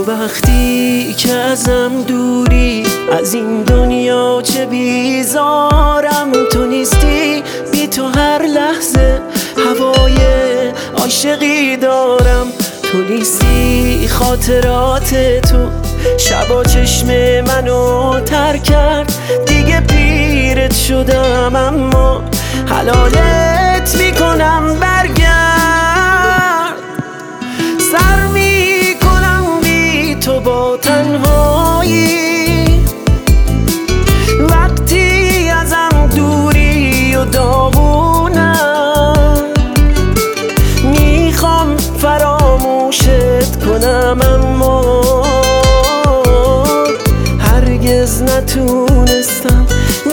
تو وقتی که ازم دوری، از این دنیا چه بیزارم. تو نیستی، بی تو هر لحظه هوای عاشقی دارم. تو نیستی، خاطرات تو شبا چشم منو تر کرد. دیگه پیرت شدم اما حلالت میکنم برگرد. سر میکنم بی تو با تنهایی، وقتی ازم دوری و داغونم. میخوام فراموشت کنم اما هرگز نتونستم،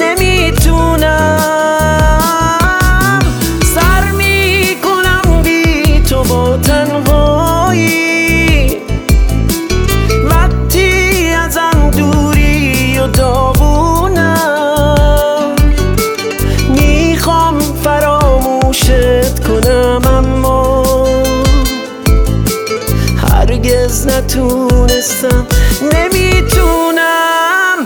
نمیتونم. سر میکنم بی تو با تنهایی، وقتی ازم دوری و داغونم. میخوام فراموشت کنم اما هرگز نتونستم، نمیتونم.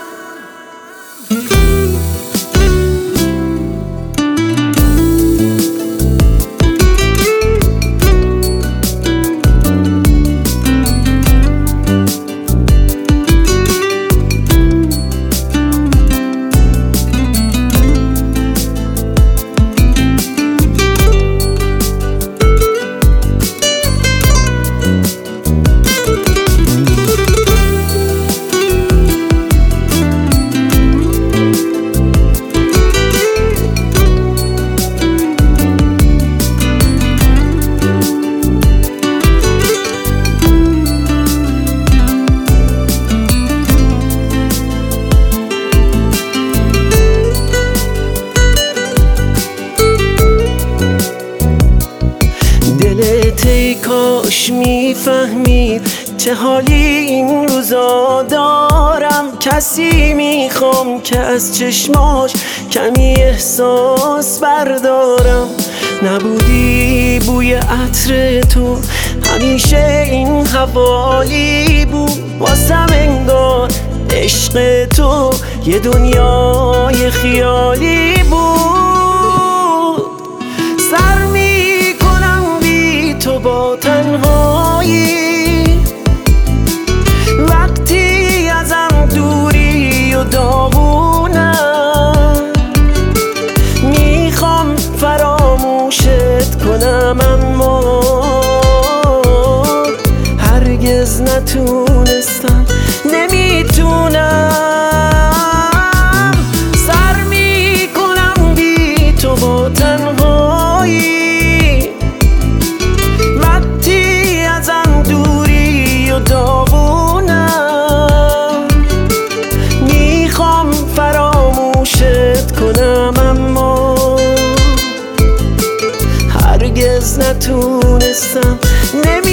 دلت ای کاش میفهمید چه حالی این روزا دارم. کسی میخوام که از چشماش کمی احساس بردارم. نبودی بوی عطر تو همیشه این حوالی بود واسم، انگار عشق تو یه دنیای خیالی بود. سر تو با تنهایی، وقتی ازم دوری و داغونم. میخوام فراموشت کنم اما هرگز نتونستم، نمیتونم. سر میکنم بی تو با تنهایی، داغونم. میخوام فراموشت کنم اما هرگز نتونستم،